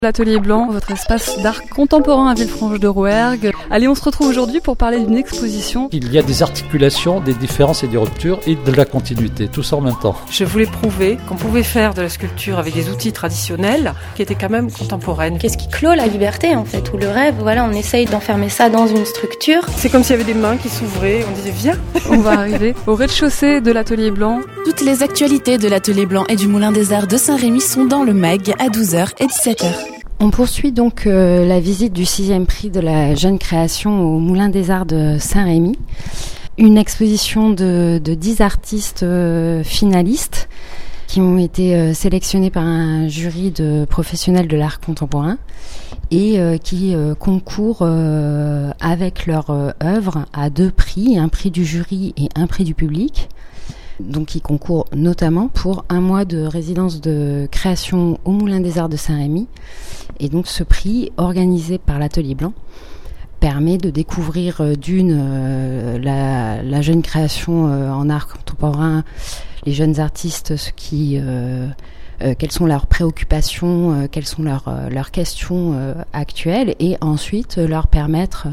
L'Atelier Blanc, votre espace d'art contemporain à Villefranche-de-Rouergue. Allez, on se retrouve aujourd'hui pour parler d'une exposition. Il y a des articulations, des différences et des ruptures et de la continuité, tout ça en même temps. Je voulais prouver qu'on pouvait faire de la sculpture avec des outils traditionnels qui étaient quand même contemporaines. Qu'est-ce qui clôt la liberté en fait, ou le rêve, voilà, on essaye d'enfermer ça dans une structure. C'est comme s'il y avait des mains qui s'ouvraient, on disait viens. On va arriver au rez-de-chaussée de l'Atelier Blanc. Toutes les actualités de l'Atelier Blanc et du Moulin des Arts de Saint-Rémy sont dans le MAG à 12h et 17h. On poursuit donc la visite du 6e prix de la jeune création au Moulin des Arts de Saint-Rémy. Une exposition de 10 artistes finalistes qui ont été sélectionnés par un jury de professionnels de l'art contemporain et qui concourent avec leur œuvre à 2 prix, un prix du jury et un prix du public. Donc ils concourent notamment pour 1 mois de résidence de création au Moulin des Arts de Saint-Rémy. Et donc ce prix, organisé par l'Atelier Blanc, permet de découvrir la jeune création en art contemporain, les jeunes artistes, quelles sont leurs préoccupations, quelles sont leurs questions actuelles, et ensuite leur permettre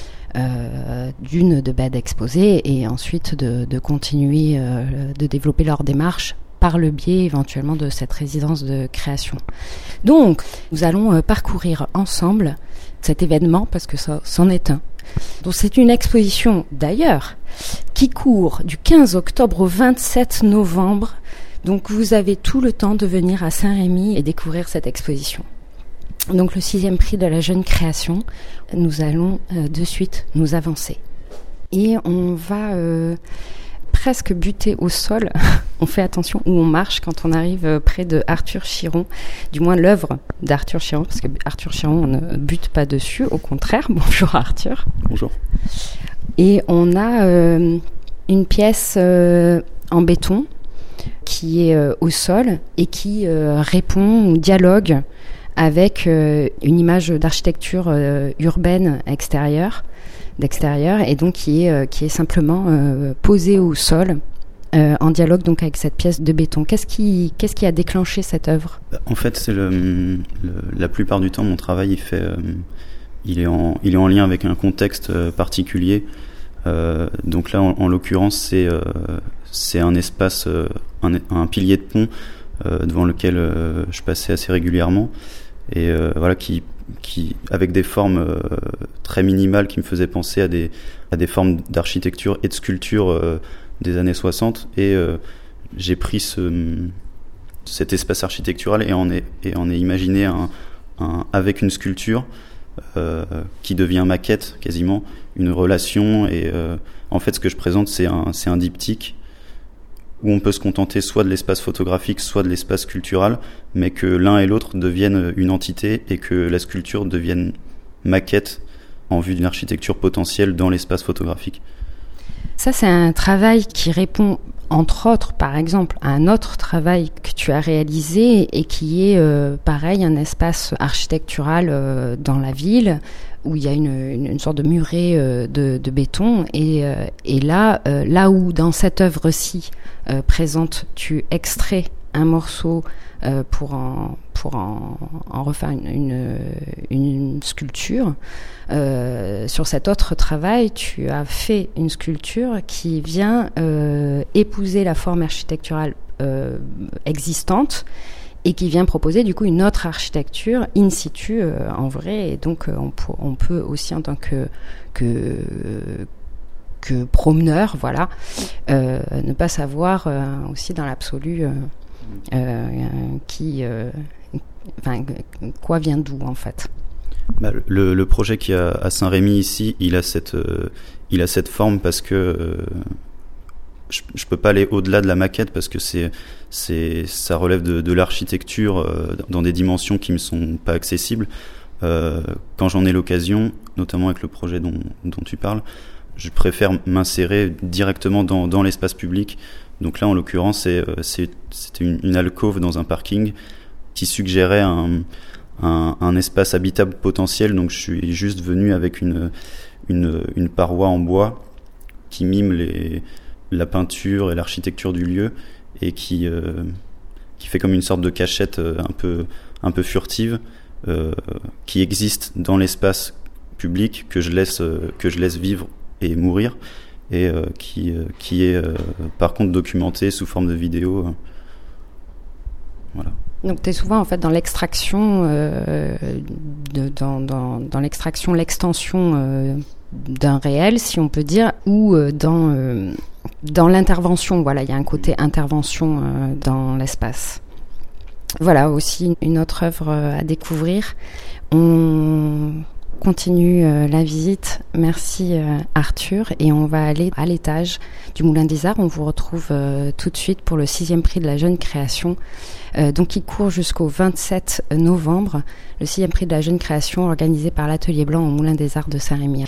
d'exposer et ensuite de continuer de développer leur démarche par le biais éventuellement de cette résidence de création. Donc, nous allons parcourir ensemble cet événement parce que ça c'en est un. Donc, c'est une exposition d'ailleurs qui court du 15 octobre au 27 novembre. Donc, vous avez tout le temps de venir à Saint-Rémy et découvrir cette exposition. Donc, le 6e prix de la jeune création, nous allons de suite nous avancer. Et on va presque buter au sol. On fait attention où on marche quand on arrive près de Arthur Chiron, du moins l'œuvre d'Arthur Chiron, parce que Arthur Chiron, on ne bute pas dessus, au contraire. Bonjour Arthur. Bonjour. Et on a une pièce en béton qui est au sol et qui répond ou dialogue avec une image d'architecture urbaine d'extérieur, et donc qui est simplement posée au sol en dialogue donc avec cette pièce de béton. Qu'est-ce qui a déclenché cette œuvre ? En fait, c'est la plupart du temps mon travail il est en lien avec un contexte particulier. Donc là, en l'occurrence, c'est un espace, un pilier de pont devant lequel je passais assez régulièrement, et voilà, qui avec des formes très minimales qui me faisaient penser à des formes d'architecture et de sculpture des années 60, et j'ai pris cet espace architectural et en ai imaginé avec une sculpture qui devient maquette quasiment, une relation, et en fait ce que je présente c'est un diptyque où on peut se contenter soit de l'espace photographique, soit de l'espace sculptural, mais que l'un et l'autre deviennent une entité et que la sculpture devienne maquette en vue d'une architecture potentielle dans l'espace photographique. Ça, c'est un travail qui répond, entre autres, par exemple, à un autre travail que tu as réalisé et qui est, pareil, un espace architectural dans la ville où il y a une sorte de muret de béton. Et là où, dans cette œuvre-ci présente, tu extrais un morceau pour en refaire une sculpture. Sur cet autre travail, tu as fait une sculpture qui vient épouser la forme architecturale existante et qui vient proposer du coup une autre architecture in situ en vrai. Et donc on peut aussi, en tant que promeneur, voilà, ne pas savoir aussi dans l'absolu quoi vient d'où en fait. Le projet qui a à Saint-Rémy ici, il a cette forme parce que je peux pas aller au-delà de la maquette, parce que ça relève de l'architecture dans des dimensions qui me sont pas accessibles. Quand j'en ai l'occasion, notamment avec le projet dont tu parles, je préfère m'insérer directement dans l'espace public. Donc là, en l'occurrence, c'était une alcôve dans un parking qui suggérait un espace habitable potentiel. Donc je suis juste venu avec une paroi en bois qui mime la peinture et l'architecture du lieu, et qui fait comme une sorte de cachette un peu furtive, qui existent dans l'espace public que je laisse vivre et mourir, et qui est par contre documenté sous forme de vidéo. Voilà. Donc tu es souvent en fait dans l'extraction, dans l'extraction, l'extension d'un réel, si on peut dire, ou dans l'intervention. Voilà, il y a un côté intervention dans l'espace. Voilà aussi une autre œuvre à découvrir. On continue la visite. Merci Arthur, et on va aller à l'étage du Moulin des Arts. On vous retrouve tout de suite pour le 6e prix de la jeune création, donc il court jusqu'au 27 novembre, le 6e prix de la jeune création organisé par l'Atelier Blanc au Moulin des Arts de Saint-Rémy.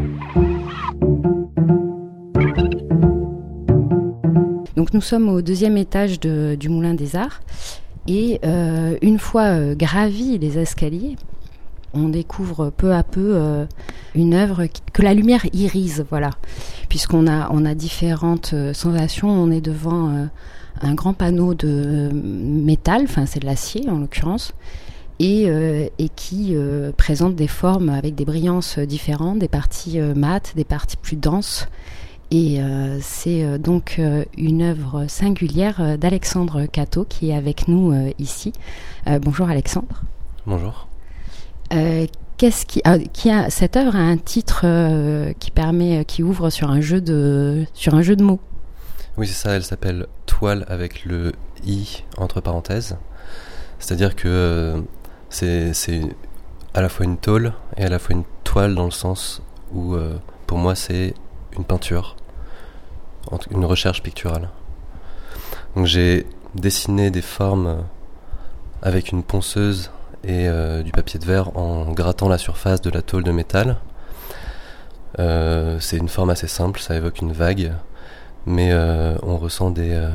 Donc nous sommes au 2e étage du Moulin des Arts, et une fois gravis les escaliers, on découvre peu à peu une œuvre que la lumière irise, voilà. Puisqu'on a différentes sensations. On est devant un grand panneau de métal, enfin c'est de l'acier en l'occurrence, et qui présente des formes avec des brillances différentes, des parties mates, des parties plus denses. Et c'est donc une œuvre singulière d'Alexandre Catteau qui est avec nous ici. Bonjour Alexandre. Bonjour. Cette œuvre a un titre qui ouvre sur un jeu de mots. Oui, c'est ça. Elle s'appelle Toile avec le i entre parenthèses. C'est-à-dire que c'est à la fois une tôle et à la fois une toile, dans le sens où pour moi c'est une peinture, une recherche picturale. Donc j'ai dessiné des formes avec une ponceuse et du papier de verre en grattant la surface de la tôle de métal. C'est une forme assez simple, ça évoque une vague, mais on ressent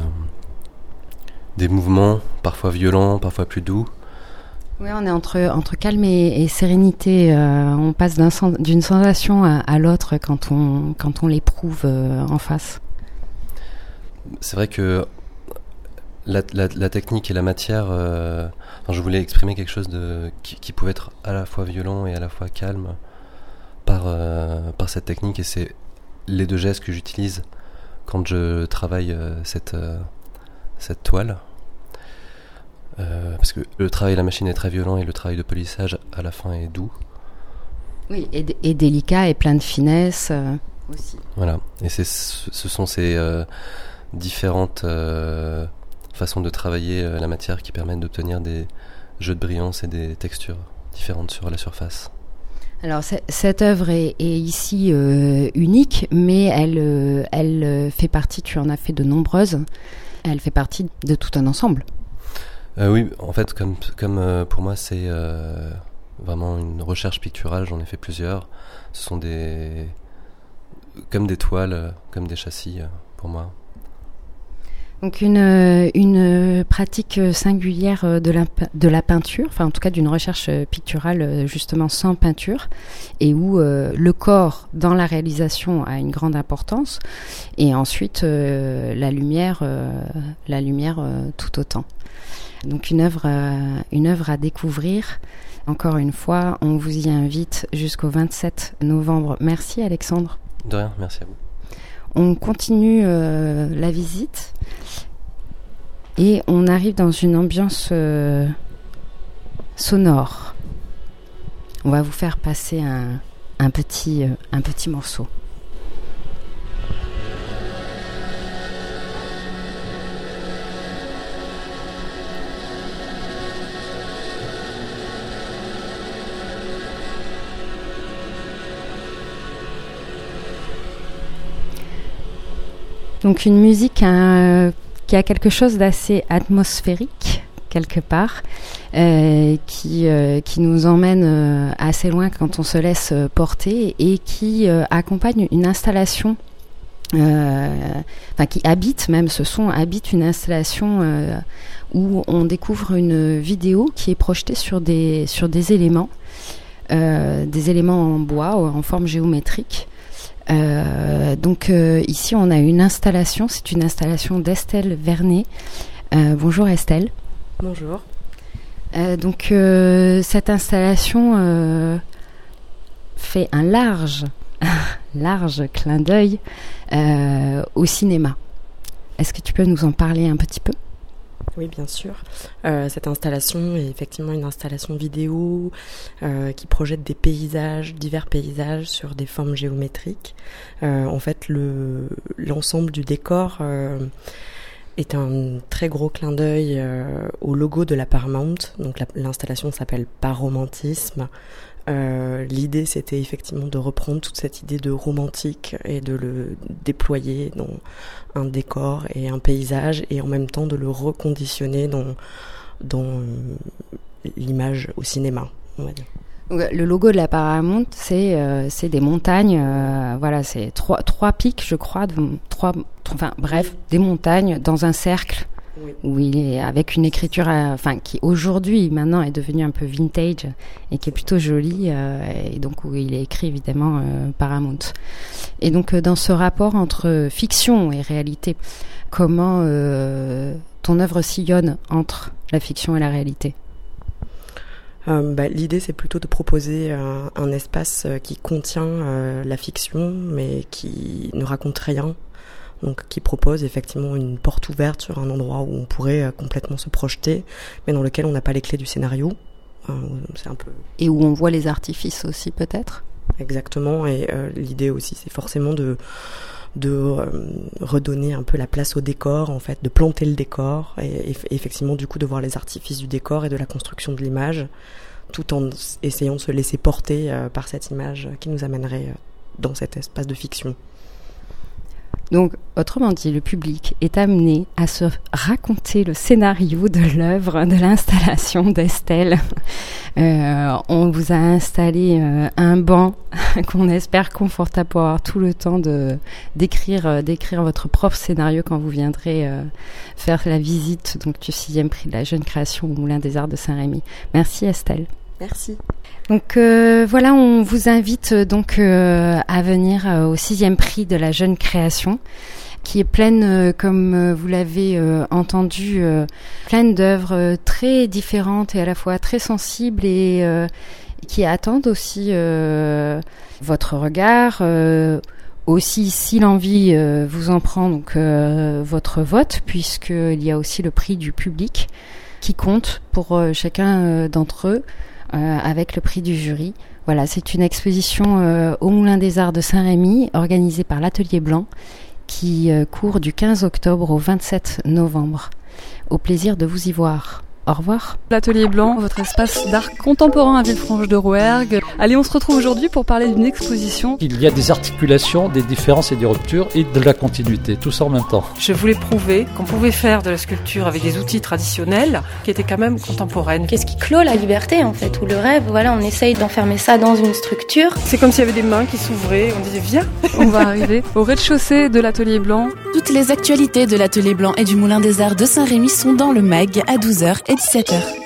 des mouvements parfois violents, parfois plus doux. Oui, on est entre calme et sérénité. On passe d'une sensation à l'autre quand on l'éprouve en face. C'est vrai que la technique et la matière, je voulais exprimer quelque chose qui pouvait être à la fois violent et à la fois calme par cette technique, et c'est les deux gestes que j'utilise quand je travaille cette toile. Parce que le travail de la machine est très violent et le travail de polissage à la fin est doux. Oui, et délicat et plein de finesse aussi. Voilà, et ce sont ces différentes façons de travailler la matière qui permettent d'obtenir des jeux de brillance et des textures différentes sur la surface. Alors cette œuvre est ici unique, mais elle fait partie, tu en as fait de nombreuses, elle fait partie de tout un ensemble. Oui, en fait, comme pour moi c'est vraiment une recherche picturale, j'en ai fait plusieurs. Ce sont comme des toiles, comme des châssis pour moi. Donc une pratique singulière de la peinture, enfin en tout cas d'une recherche picturale justement sans peinture, et où le corps dans la réalisation a une grande importance, et ensuite la lumière tout autant. Donc une œuvre à découvrir. Encore une fois, on vous y invite jusqu'au 27 novembre. Merci Alexandre. De rien, merci à vous. On continue la visite et on arrive dans une ambiance sonore. On va vous faire passer un petit morceau. Donc une musique qui a quelque chose d'assez atmosphérique quelque part, qui nous emmène assez loin quand on se laisse porter, et qui accompagne une installation, qui habite même, ce son habite une installation où on découvre une vidéo qui est projetée sur des éléments en bois ou en forme géométrique. Donc ici on a une installation, c'est une installation d'Estelle Vernet. Bonjour Estelle. Bonjour. Donc cette installation fait un large clin d'œil au cinéma. Est-ce que tu peux nous en parler un petit peu ? Oui, bien sûr. Cette installation est effectivement une installation vidéo qui projette des paysages, divers paysages sur des formes géométriques. En fait, l'ensemble du décor est un très gros clin d'œil au logo de la Paramount. Donc l'installation s'appelle Paromantisme. L'idée, c'était effectivement de reprendre toute cette idée de romantique et de le déployer dans un décor et un paysage, et en même temps de le reconditionner dans l'image au cinéma, on va dire. Le logo de la Paramount, c'est des montagnes, voilà, c'est trois pics, je crois, des montagnes dans un cercle. Oui. Où il est avec une écriture, qui aujourd'hui maintenant est devenue un peu vintage et qui est plutôt jolie, et donc où il est écrit évidemment Paramount. Et donc dans ce rapport entre fiction et réalité, comment ton œuvre sillonne entre la fiction et la réalité ? L'idée, c'est plutôt de proposer un espace qui contient la fiction, mais qui ne raconte rien. Donc, qui propose effectivement une porte ouverte sur un endroit où on pourrait complètement se projeter, mais dans lequel on n'a pas les clés du scénario. C'est un peu... Et où on voit les artifices aussi, peut-être ? Exactement, et l'idée aussi, c'est forcément de redonner un peu la place au décor, en fait, de planter le décor, et effectivement, du coup, de voir les artifices du décor et de la construction de l'image, tout en essayant de se laisser porter par cette image qui nous amènerait dans cet espace de fiction. Donc, autrement dit, le public est amené à se raconter le scénario de l'œuvre, de l'installation d'Estelle. On vous a installé un banc qu'on espère confortable pour avoir tout le temps d'écrire votre propre scénario quand vous viendrez faire la visite donc, du 6e prix de la jeune création au Moulin des Arts de Saint-Rémy. Merci Estelle. Merci. Donc voilà, on vous invite donc à venir au 6e prix de la jeune création, qui est pleine, comme vous l'avez entendu, pleine d'œuvres très différentes et à la fois très sensibles et qui attendent aussi votre regard. Aussi, si l'envie vous en prend, donc votre vote, puisqu'il y a aussi le prix du public qui compte pour chacun d'entre eux. Avec le prix du jury. Voilà, c'est une exposition au Moulin des Arts de Saint-Rémy, organisée par l'Atelier Blanc, qui court du 15 octobre au 27 novembre. Au plaisir de vous y voir. Au revoir. L'Atelier Blanc, votre espace d'art contemporain à Villefranche-de-Rouergue. Allez, on se retrouve aujourd'hui pour parler d'une exposition. Il y a des articulations, des différences et des ruptures et de la continuité, tout ça en même temps. Je voulais prouver qu'on pouvait faire de la sculpture avec des outils traditionnels qui étaient quand même contemporaines. Qu'est-ce qui clôt la liberté en fait, ou le rêve, voilà, on essaye d'enfermer ça dans une structure. C'est comme s'il y avait des mains qui s'ouvraient, on disait viens. On va arriver au rez-de-chaussée de l'Atelier Blanc. Toutes les actualités de l'Atelier Blanc et du Moulin des Arts de Saint-Rémy sont dans le MAG à 12h et 17h.